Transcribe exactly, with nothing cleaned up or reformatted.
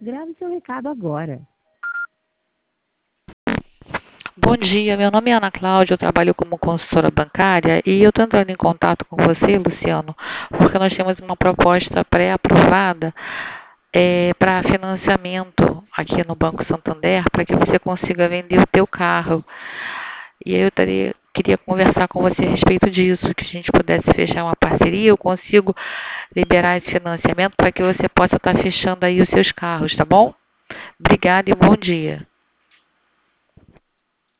Grave seu recado agora. Bom dia, meu nome é Ana Cláudia, eu trabalho como consultora bancária e eu estou entrando em contato com você, Luciano, porque nós temos uma proposta pré-aprovada é, para financiamento aqui no Banco Santander para que você consiga vender o teu carro. E aí eu taria, queria conversar com você a respeito disso, que a gente pudesse fechar uma parceria, eu consigo liberar esse financiamento para que você possa estar fechando aí os seus carros, tá bom? Obrigada e bom dia.